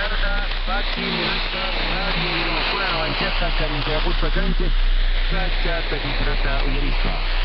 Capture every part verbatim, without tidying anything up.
Yarda, Fatti, Miranda, Renati, ancora avanzata all'intera puzza Cante, Faccia, Petitrata, Ujerisca.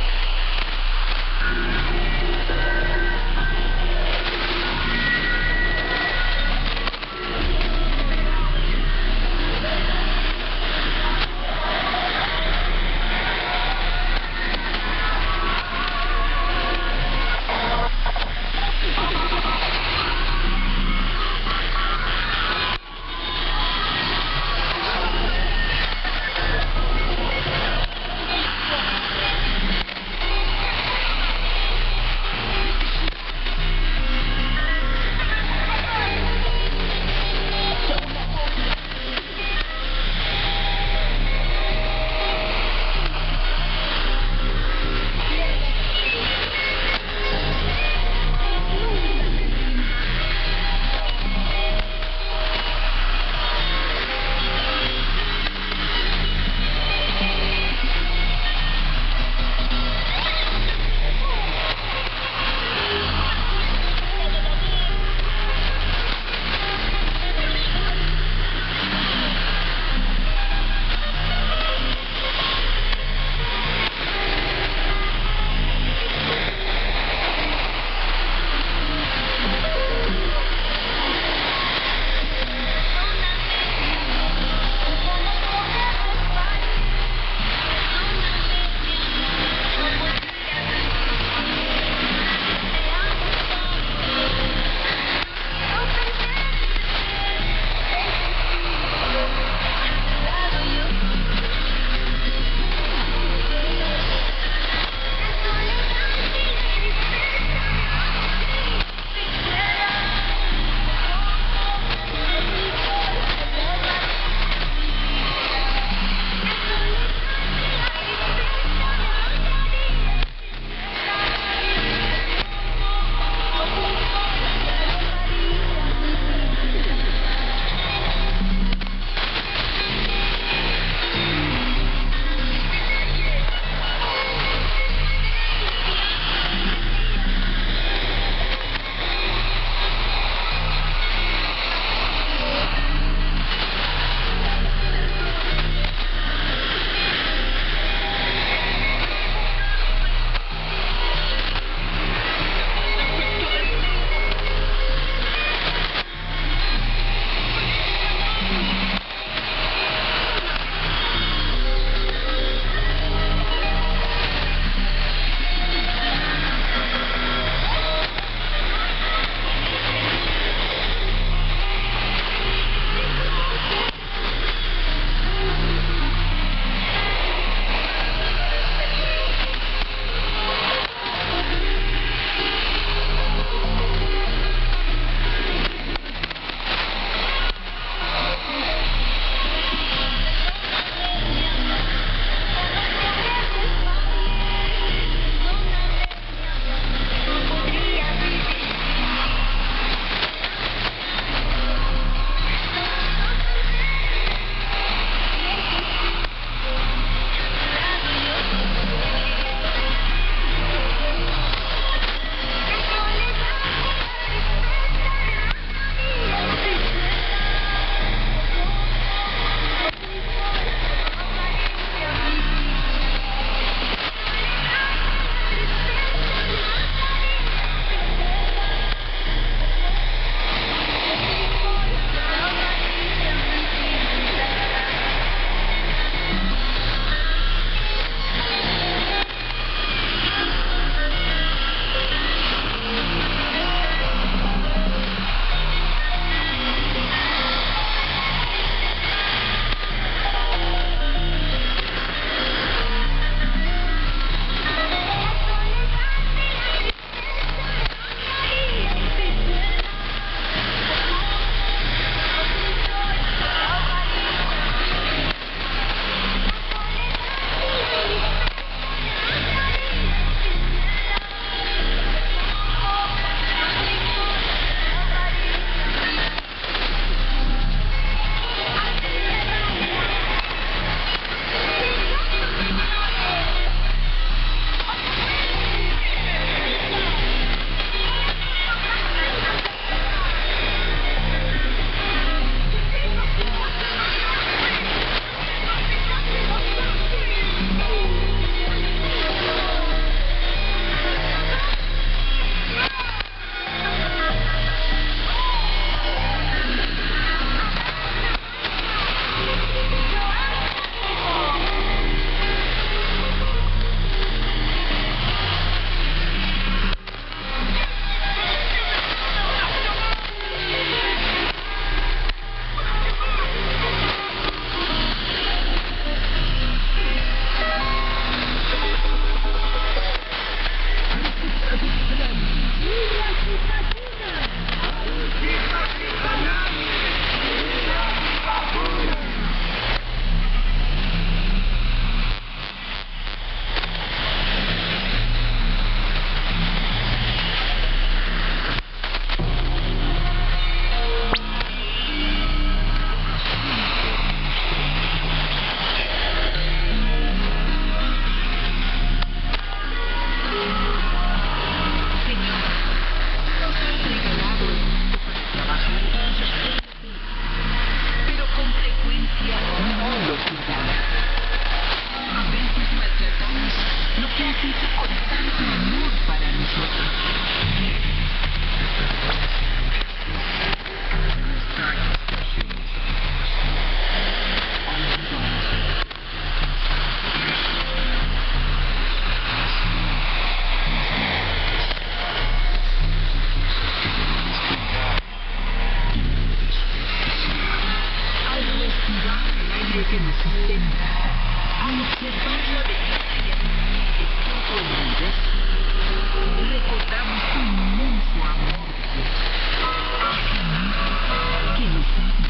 que nos sustenta. Al observarlo de día de todo el universo, recordamos un inmenso amor de Dios, ese amor que nos ama.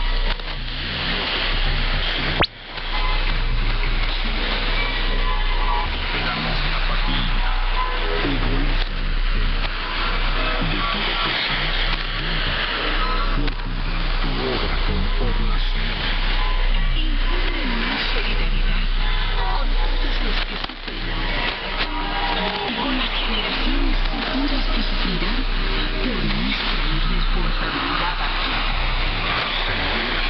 Esperamos la familia, egoísta, de toda persona por cumplir tu obra conforme a su amor. Incurre en una solidaridad con todos los que sufren y con las generaciones futuras que sufrirán por nuestra irresponsabilidad actual. Señor,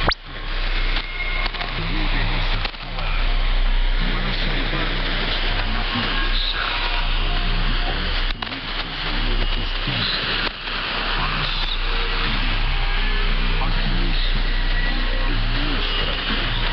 debemos actuar para salvar nuestra naturaleza, construir un mundo de justicia, paz y bien. Haz eso en nuestra tierra.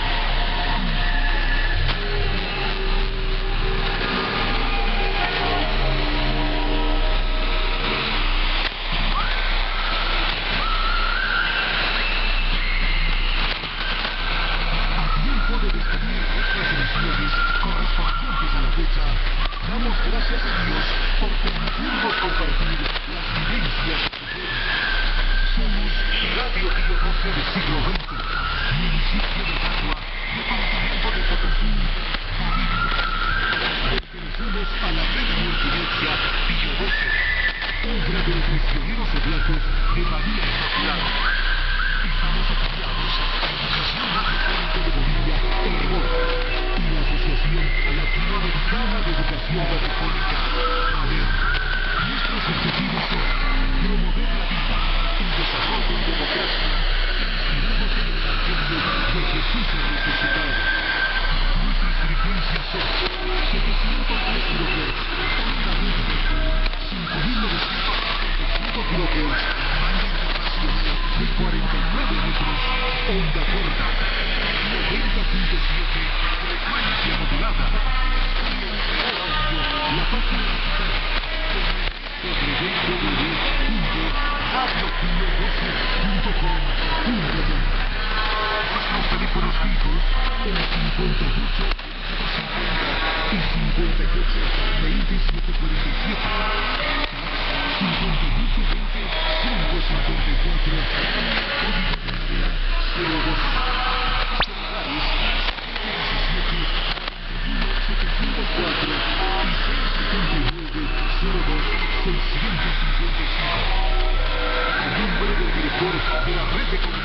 A tiempo de despedir nuestras emisiones correspondientes a la fecha, damos gracias a Dios por permitirnos compartir las vivencias de su pueblo. Somos Radio Río Rojo del siglo veinte, municipio de Agua, departamento de Potosí, Bolivia. Pertenecemos a la red multimedia Pío doce, obra de los misioneros oblatos de María Inmaculada. Estamos afiliados a la Asociación Metropolitana de Bolivia, EREBOL, y la Asociación Latinoamericana de Educación Radiofónica, ALER. Nuestros objetivos son promover la vida, el desarrollo en democracia, inspirados en el Evangelio de Jesús el resucitado. Nuestras frecuencias son setecientos tres kilohertz, onda verde, cinco mil novecientos setenta y cinco kilohertz, banda internacional de cuarenta y nueve metros, onda corta, noventa punto siete, frecuencia modulada, y en el audio, la página digital, doble u doble u doble u punto radio pío doce punto com punto do. Nuestros teléfonos fijos, el cincuenta y ocho, cincuenta y cincuenta y ocho, veintisiete cuarenta y siete, cincuenta y ocho veinte, cinco cincuenta y cuatro, código verde, cero dos, celulares, diecisiete, setecientos cuatro y seis setenta y nueve, cero dos, seiscientos cincuenta y cinco. A nombre del director de la red de comunicación